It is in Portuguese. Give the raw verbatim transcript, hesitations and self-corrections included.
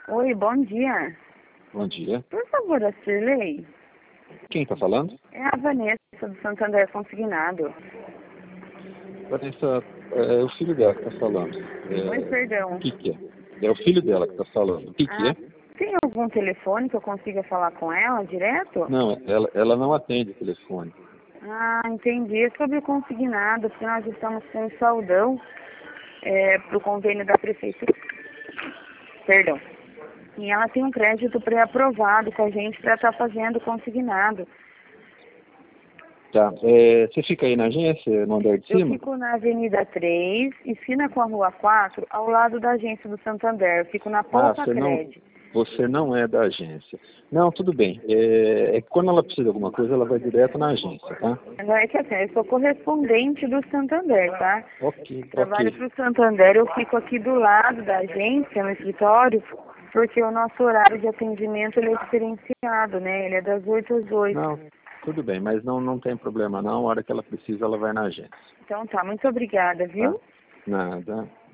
Oi, bom dia. Bom dia. Por favor, a Cirlei. Quem está falando? É a Vanessa do Santander Consignado. Vanessa, é o filho dela que está falando. É, Oi, perdão. o que, que é? É o filho dela que está falando. O que, que Ah, é? tem algum telefone que eu consiga falar com ela direto? Não, ela, ela não atende o telefone. Ah, entendi. É sobre o consignado, porque nós estamos com um saldão é, para o convênio da prefeitura. Perdão. E ela tem um crédito pré-aprovado com a gente para estar fazendo o consignado. Tá. É, você fica aí na agência, no andar de Eu cima? fico na Avenida três, esquina com a Rua quatro, ao lado da agência do Santander. Eu fico na Ah, Poupa você não, Cred. você não é da agência. Não, tudo bem. É, é que quando ela precisa de alguma coisa, ela vai direto na agência, tá? Agora é que assim, eu sou correspondente do Santander, tá? Ok, Trabalho ok. para o Santander, eu fico aqui do lado da agência, no escritório, porque o nosso horário de atendimento ele é diferenciado, né? Ele é das oito às oito. Não, tudo bem, mas não, não tem problema não. A hora que ela precisa, ela vai na agência. Então tá, muito obrigada, Tá? viu? Nada.